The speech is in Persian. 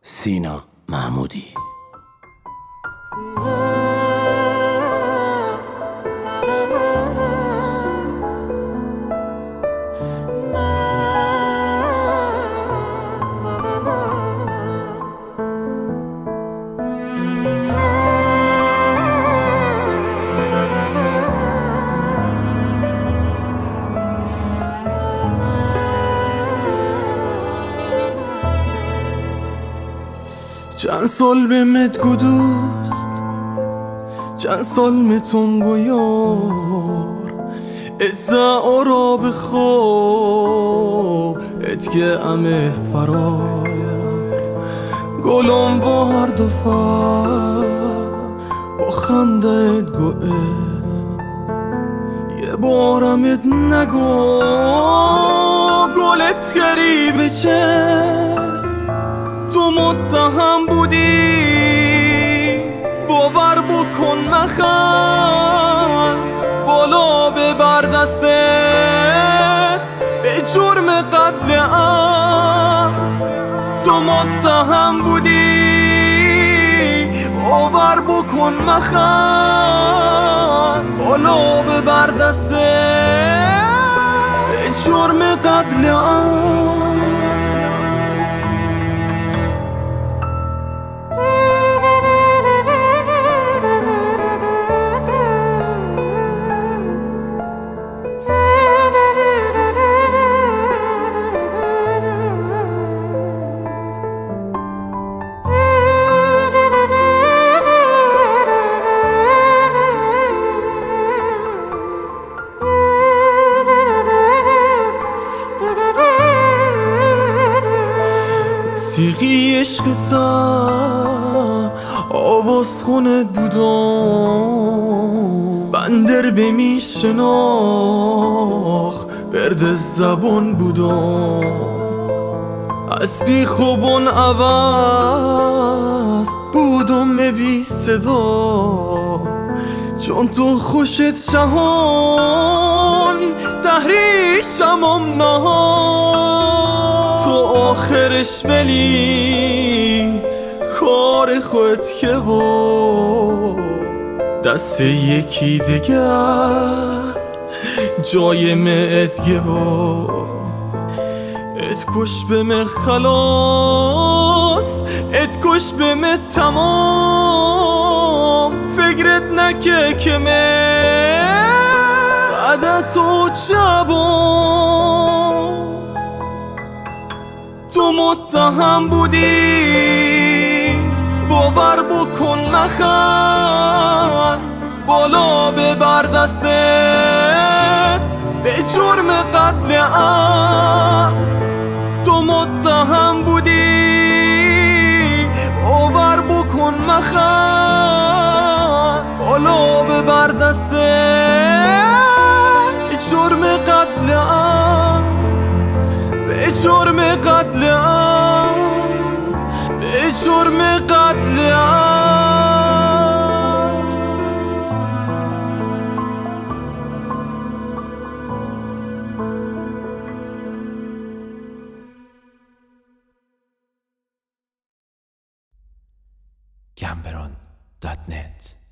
سینا محمودی. چند سال بهمت گدوست، چند سال متون گویار ازا آرا بخو اتکه امه فرار گلم با هر دفعه با خنده ات گوه یه بارمت نگو گلت غریبه چه تو متهم بودی باور بکن مخن بالا ببر دستت به جرم قتل عمد تو متهم بودی باور بکن مخن بالا ببر دستت به جرم قتل عمد. سیغی عشق سر آواز خونت بودم بندر بمی شناخ برد زبان بودم از بی خوبان عوض بودم بی صدا چون تو خوشت شهان تحریشم نهان تو آخرش بلی کار خودت که با دست یکی دیگر جای معدگه با ات کش به من خلاص ات کش به من تمام فکرت نکه که من بعد تو شبام تو متهم بودی باور بکن مخن بالا ببر دستت به جرم قتل عمد تو متهم بودی باور بکن مخن بالا ببر دستت به جرم قتل عمد به جرم قتل عمد به جرم قتل عمد. Gamberon.net